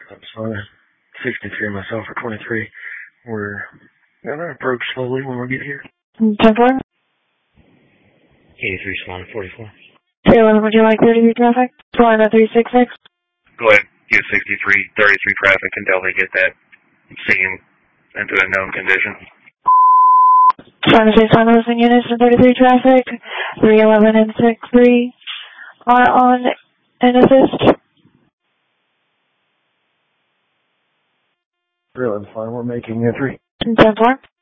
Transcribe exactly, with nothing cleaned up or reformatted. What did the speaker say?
So sixty-three myself for twenty-three. We're gonna approach slowly when we get here. ten four. eighty-three Swan forty-four. three eleven, would you like thirty-three traffic? Florida three six six. Go ahead. Get sixty-three, thirty-three traffic until they get that scene into a known condition. Trying to say San Jose units and thirty-three traffic. three eleven and six three are on an assist. three eleven fine, we're making entry. ten four.